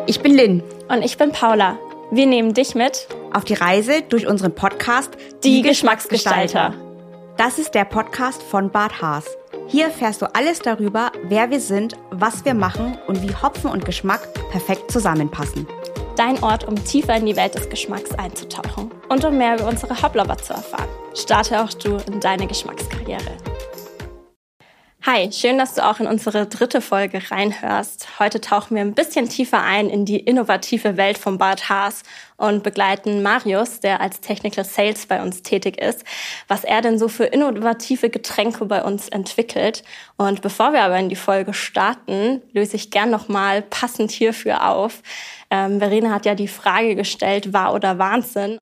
Ich bin Lynn. Und ich bin Paula. Wir nehmen dich mit auf die Reise durch unseren Podcast Die Geschmacksgestalter. Das ist der Podcast von Bad Haas. Hier erfährst du alles darüber, wer wir sind, was wir machen und wie Hopfen und Geschmack perfekt zusammenpassen. Dein Ort, um tiefer in die Welt des Geschmacks einzutauchen und um mehr über unsere Hoplover zu erfahren. Starte auch du in deine Geschmackskarriere. Hi, schön, dass du auch in unsere 3. Folge reinhörst. Heute tauchen wir ein bisschen tiefer ein in die innovative Welt von Bad Haas und begleiten Marius, der als Technical Sales bei uns tätig ist, was er denn so für innovative Getränke bei uns entwickelt. Und bevor wir aber in die Folge starten, löse ich gern nochmal passend hierfür auf. Verena hat ja die Frage gestellt, wahr oder Wahnsinn?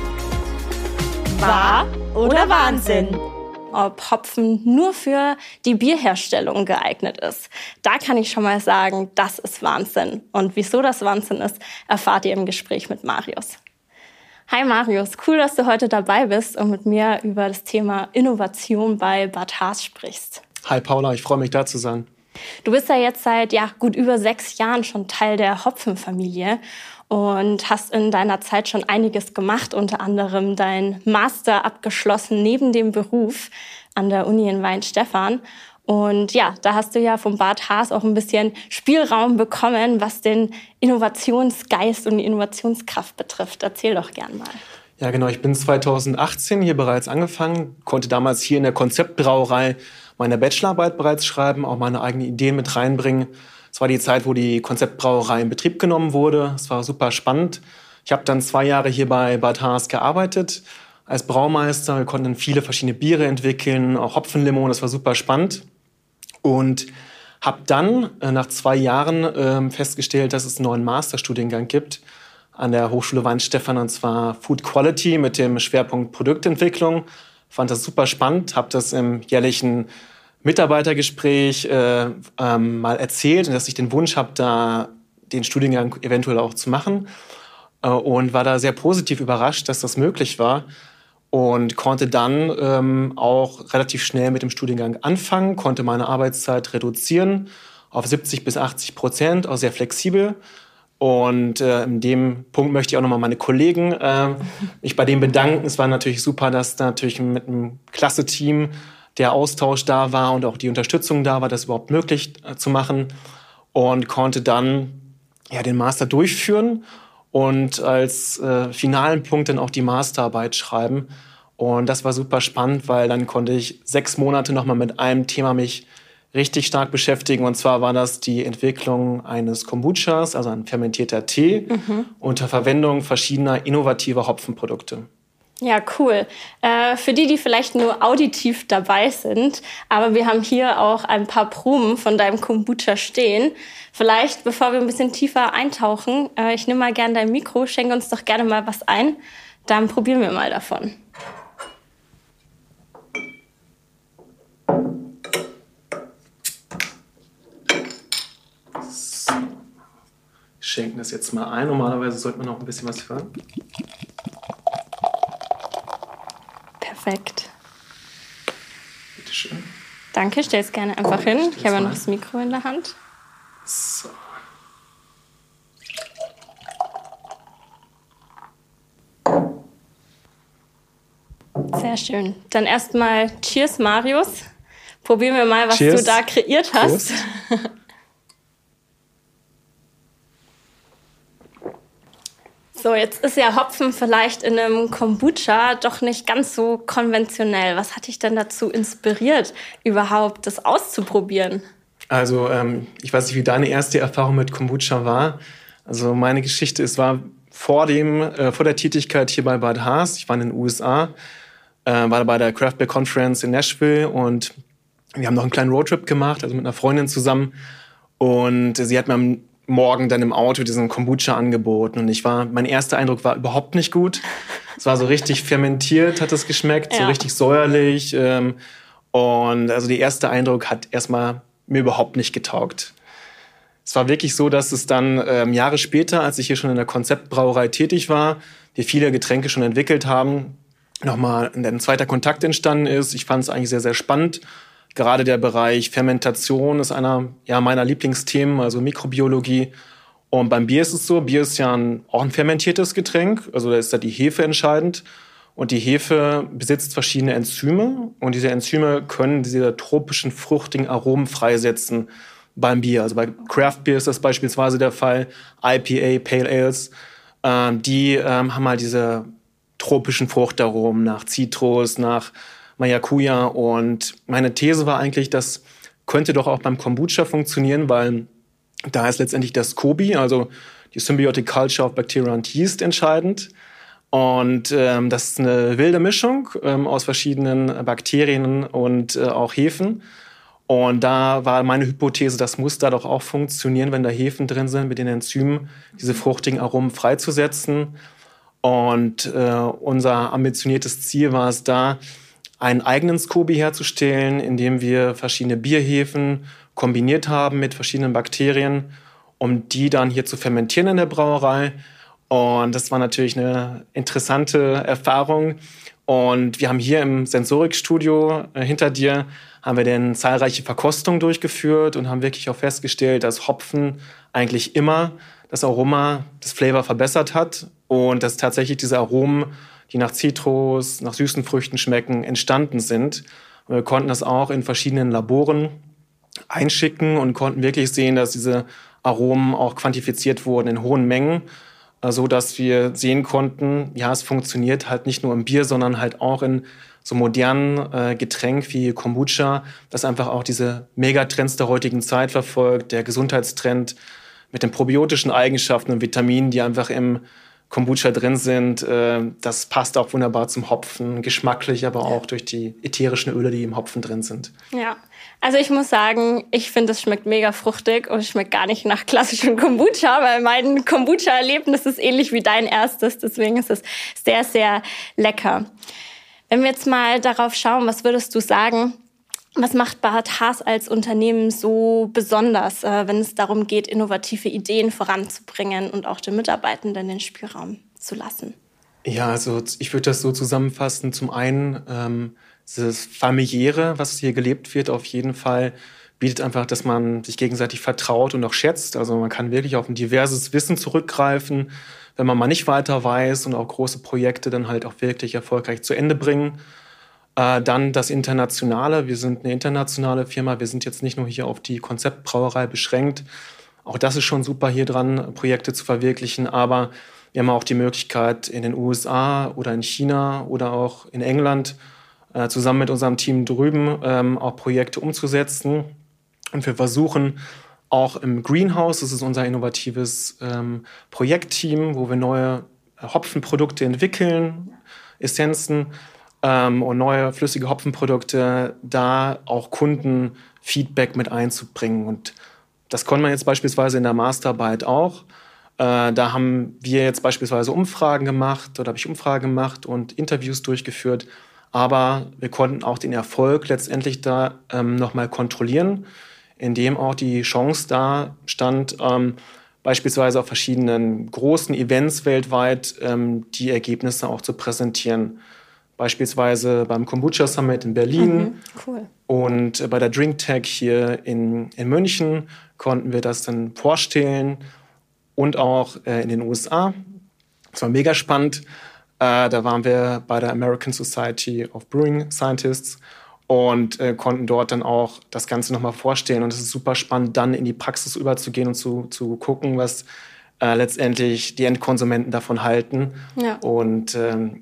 Wahr oder Wahnsinn? Ob Hopfen nur für die Bierherstellung geeignet ist. Da kann ich schon mal sagen, das ist Wahnsinn. Und wieso das Wahnsinn ist, erfahrt ihr im Gespräch mit Marius. Hi Marius, cool, dass du heute dabei bist und mit mir über das Thema Innovation bei Bad Haas sprichst. Hi Paula, ich freue mich, da zu sein. Du bist ja jetzt seit gut über 6 Jahren schon Teil der Hopfenfamilie und hast in deiner Zeit schon einiges gemacht, unter anderem dein Master abgeschlossen neben dem Beruf an der Uni in Weihenstephan. Und ja, da hast du ja vom Bad Haas auch ein bisschen Spielraum bekommen, was den Innovationsgeist und die Innovationskraft betrifft. Erzähl doch gern mal. Ja genau, ich bin 2018 hier bereits angefangen, konnte damals hier in der Konzeptbrauerei meine Bachelorarbeit bereits schreiben, auch meine eigenen Ideen mit reinbringen. Es war die Zeit, wo die Konzeptbrauerei in Betrieb genommen wurde. Es war super spannend. Ich habe dann 2 Jahre hier bei Bad Haas gearbeitet als Braumeister. Wir konnten viele verschiedene Biere entwickeln, auch Hopfenlimo. Das war super spannend. Und habe dann nach 2 Jahren festgestellt, dass es einen neuen Masterstudiengang gibt an der Hochschule Weihenstephan, und zwar Food Quality mit dem Schwerpunkt Produktentwicklung. Fand das super spannend, habe das im jährlichen Mitarbeitergespräch mal erzählt, dass ich den Wunsch habe, da den Studiengang eventuell auch zu machen, und war da sehr positiv überrascht, dass das möglich war, und konnte dann auch relativ schnell mit dem Studiengang anfangen, konnte meine Arbeitszeit reduzieren auf 70 bis 80%, auch sehr flexibel. Und in dem Punkt möchte ich auch nochmal meine Kollegen mich bei denen bedanken. Es war natürlich super, dass da natürlich mit einem klasse Team der Austausch da war und auch die Unterstützung da war, das überhaupt möglich zu machen. Und konnte dann den Master durchführen und als finalen Punkt dann auch die Masterarbeit schreiben. Und das war super spannend, weil dann konnte ich 6 Monate nochmal mit einem Thema mich richtig stark beschäftigen. Und zwar war das die Entwicklung eines Kombuchas, also ein fermentierter Tee, unter Verwendung verschiedener innovativer Hopfenprodukte. Ja, cool. Für die vielleicht nur auditiv dabei sind, aber wir haben hier auch ein paar Proben von deinem Kombucha stehen. Vielleicht, bevor wir ein bisschen tiefer eintauchen, ich nehme mal gerne dein Mikro, schenke uns doch gerne mal was ein. Dann probieren wir mal davon. Schenken das jetzt mal ein. Normalerweise sollte man noch ein bisschen was hören. Perfekt. Bitte schön. Danke, stell es gerne einfach hin. Ich habe ja noch das Mikro in der Hand. So. Sehr schön. Dann erstmal Cheers, Marius. Probieren wir mal, was Cheers. du da kreiert hast. Prost. So, jetzt ist ja Hopfen vielleicht in einem Kombucha doch nicht ganz so konventionell. Was hat dich denn dazu inspiriert, überhaupt das auszuprobieren? Also ich weiß nicht, wie deine erste Erfahrung mit Kombucha war. Also meine Geschichte, es war vor der Tätigkeit hier bei Bad Haas. Ich war in den USA, war bei der Craft Beer Conference in Nashville, und wir haben noch einen kleinen Roadtrip gemacht, also mit einer Freundin zusammen. Und sie hat mir am Morgen dann im Auto diesen Kombucha angeboten. Und mein erster Eindruck war überhaupt nicht gut. Es war so richtig fermentiert, hat es geschmeckt, so richtig säuerlich. Und also der erste Eindruck hat erstmal mir überhaupt nicht getaugt. Es war wirklich so, dass es dann Jahre später, als ich hier schon in der Konzeptbrauerei tätig war, wir viele Getränke schon entwickelt haben, nochmal ein zweiter Kontakt entstanden ist. Ich fand es eigentlich sehr, sehr spannend. Gerade der Bereich Fermentation ist einer meiner Lieblingsthemen, also Mikrobiologie. Und beim Bier ist es so, Bier ist ja auch ein fermentiertes Getränk, also da ist da die Hefe entscheidend. Und die Hefe besitzt verschiedene Enzyme und diese Enzyme können diese tropischen, fruchtigen Aromen freisetzen beim Bier. Also bei Craft Beer ist das beispielsweise der Fall, IPA, Pale Ales, die haben halt diese tropischen Fruchtaromen nach Zitrus, nach Maracuja. Und meine These war eigentlich, das könnte doch auch beim Kombucha funktionieren, weil da ist letztendlich das SCOBY, also die Symbiotic Culture of Bacteria and Yeast, entscheidend. Und das ist eine wilde Mischung aus verschiedenen Bakterien und auch Hefen. Und da war meine Hypothese, das muss da doch auch funktionieren, wenn da Hefen drin sind, mit den Enzymen diese fruchtigen Aromen freizusetzen. Und unser ambitioniertes Ziel war es da, einen eigenen SCOBY herzustellen, indem wir verschiedene Bierhefen kombiniert haben mit verschiedenen Bakterien, um die dann hier zu fermentieren in der Brauerei. Und das war natürlich eine interessante Erfahrung. Und wir haben hier im Sensorikstudio hinter dir haben wir dann zahlreiche Verkostungen durchgeführt und haben wirklich auch festgestellt, dass Hopfen eigentlich immer das Aroma, das Flavor verbessert hat und dass tatsächlich diese Aromen, die nach Zitrus, nach süßen Früchten schmecken, entstanden sind. Und wir konnten das auch in verschiedenen Laboren einschicken und konnten wirklich sehen, dass diese Aromen auch quantifiziert wurden in hohen Mengen, so dass wir sehen konnten, ja, es funktioniert halt nicht nur im Bier, sondern halt auch in so modernen Getränk wie Kombucha, das einfach auch diese Megatrends der heutigen Zeit verfolgt, der Gesundheitstrend mit den probiotischen Eigenschaften und Vitaminen, die einfach im Kombucha drin sind. Das passt auch wunderbar zum Hopfen, geschmacklich, aber auch durch die ätherischen Öle, die im Hopfen drin sind. Ja, also ich muss sagen, ich finde, es schmeckt mega fruchtig und es schmeckt gar nicht nach klassischem Kombucha, weil mein Kombucha-Erlebnis ist ähnlich wie dein erstes. Deswegen ist es sehr, sehr lecker. Wenn wir jetzt mal darauf schauen, was würdest du sagen, was macht Bad Haas als Unternehmen so besonders, wenn es darum geht, innovative Ideen voranzubringen und auch den Mitarbeitenden den Spielraum zu lassen? Ja, also ich würde das so zusammenfassen. Zum einen das Familiäre, was hier gelebt wird, auf jeden Fall bietet einfach, dass man sich gegenseitig vertraut und auch schätzt. Also man kann wirklich auf ein diverses Wissen zurückgreifen, wenn man mal nicht weiter weiß und auch große Projekte dann halt auch wirklich erfolgreich zu Ende bringen. Dann das Internationale. Wir sind eine internationale Firma. Wir sind jetzt nicht nur hier auf die Konzeptbrauerei beschränkt. Auch das ist schon super, hier dran Projekte zu verwirklichen. Aber wir haben auch die Möglichkeit, in den USA oder in China oder auch in England zusammen mit unserem Team drüben auch Projekte umzusetzen. Und wir versuchen auch im Greenhouse, das ist unser innovatives Projektteam, wo wir neue Hopfenprodukte entwickeln, Essenzen, und neue flüssige Hopfenprodukte, da auch Kundenfeedback mit einzubringen. Und das konnte man jetzt beispielsweise in der Masterarbeit auch. Da haben wir jetzt beispielsweise Umfragen gemacht oder habe ich Umfragen gemacht und Interviews durchgeführt. Aber wir konnten auch den Erfolg letztendlich da nochmal kontrollieren, indem auch die Chance da stand, beispielsweise auf verschiedenen großen Events weltweit die Ergebnisse auch zu präsentieren. Beispielsweise beim Kombucha Summit in Berlin Cool. Und bei der DrinkTech hier in München konnten wir das dann vorstellen und auch in den USA. Das war mega spannend. Da waren wir bei der American Society of Brewing Scientists und konnten dort dann auch das Ganze nochmal vorstellen. Und es ist super spannend, dann in die Praxis überzugehen und zu gucken, was letztendlich die Endkonsumenten davon halten. Ja. Und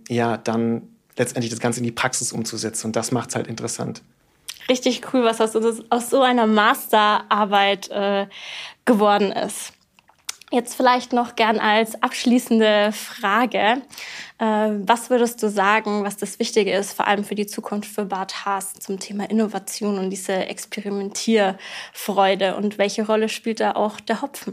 dann letztendlich das Ganze in die Praxis umzusetzen. Und das macht es halt interessant. Richtig cool, was aus so einer Masterarbeit geworden ist. Jetzt vielleicht noch gern als abschließende Frage. Was würdest du sagen, was das Wichtige ist, vor allem für die Zukunft für Bad Haas zum Thema Innovation und diese Experimentierfreude? Und welche Rolle spielt da auch der Hopfen?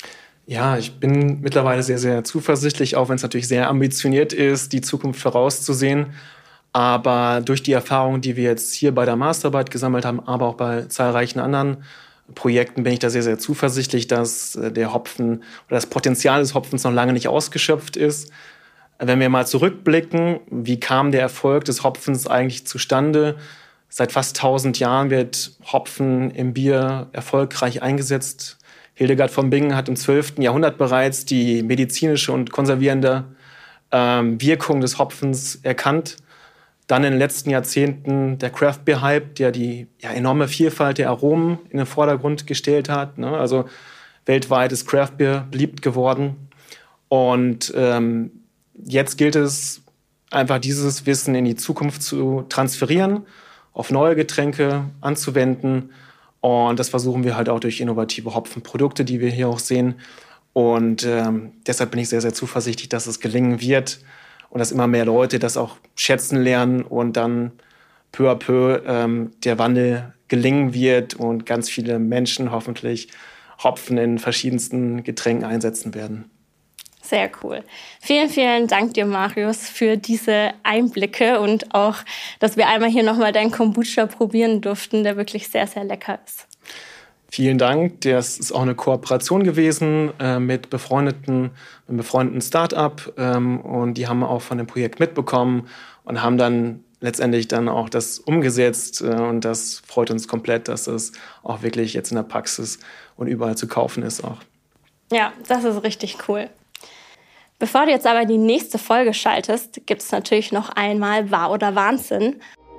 Ja, ich bin mittlerweile sehr, sehr zuversichtlich, auch wenn es natürlich sehr ambitioniert ist, die Zukunft vorauszusehen. Aber durch die Erfahrungen, die wir jetzt hier bei der Masterarbeit gesammelt haben, aber auch bei zahlreichen anderen Projekten, bin ich da sehr, sehr zuversichtlich, dass der Hopfen oder das Potenzial des Hopfens noch lange nicht ausgeschöpft ist. Wenn wir mal zurückblicken, wie kam der Erfolg des Hopfens eigentlich zustande? Seit fast 1000 Jahren wird Hopfen im Bier erfolgreich eingesetzt. Hildegard von Bingen hat im 12. Jahrhundert bereits die medizinische und konservierende Wirkung des Hopfens erkannt. Dann in den letzten Jahrzehnten der Craft Beer Hype, der die enorme Vielfalt der Aromen in den Vordergrund gestellt hat. Ne? Also weltweit ist Craft Beer beliebt geworden. Und jetzt gilt es einfach, dieses Wissen in die Zukunft zu transferieren, auf neue Getränke anzuwenden. Und das versuchen wir halt auch durch innovative Hopfenprodukte, die wir hier auch sehen. Und deshalb bin ich sehr, sehr zuversichtlich, dass es gelingen wird und dass immer mehr Leute das auch schätzen lernen und dann peu à peu der Wandel gelingen wird und ganz viele Menschen hoffentlich Hopfen in verschiedensten Getränken einsetzen werden. Sehr cool. Vielen, vielen Dank dir, Marius, für diese Einblicke und auch, dass wir einmal hier nochmal deinen Kombucha probieren durften, der wirklich sehr, sehr lecker ist. Vielen Dank. Das ist auch eine Kooperation gewesen mit einem befreundeten Start-up. Und die haben auch von dem Projekt mitbekommen und haben dann letztendlich dann auch das umgesetzt. Und das freut uns komplett, dass es auch wirklich jetzt in der Praxis und überall zu kaufen ist auch. Ja, das ist richtig cool. Bevor du jetzt aber die nächste Folge schaltest, gibt es natürlich noch einmal Wahr oder Wahnsinn.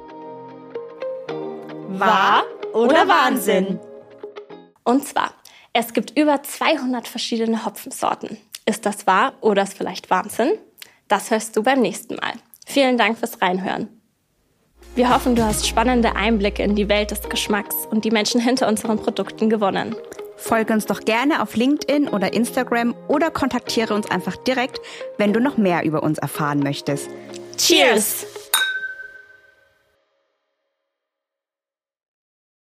Wahr oder Wahnsinn? Und zwar, es gibt über 200 verschiedene Hopfensorten. Ist das wahr oder ist vielleicht Wahnsinn? Das hörst du beim nächsten Mal. Vielen Dank fürs Reinhören. Wir hoffen, du hast spannende Einblicke in die Welt des Geschmacks und die Menschen hinter unseren Produkten gewonnen. Folge uns doch gerne auf LinkedIn oder Instagram oder kontaktiere uns einfach direkt, wenn du noch mehr über uns erfahren möchtest. Cheers!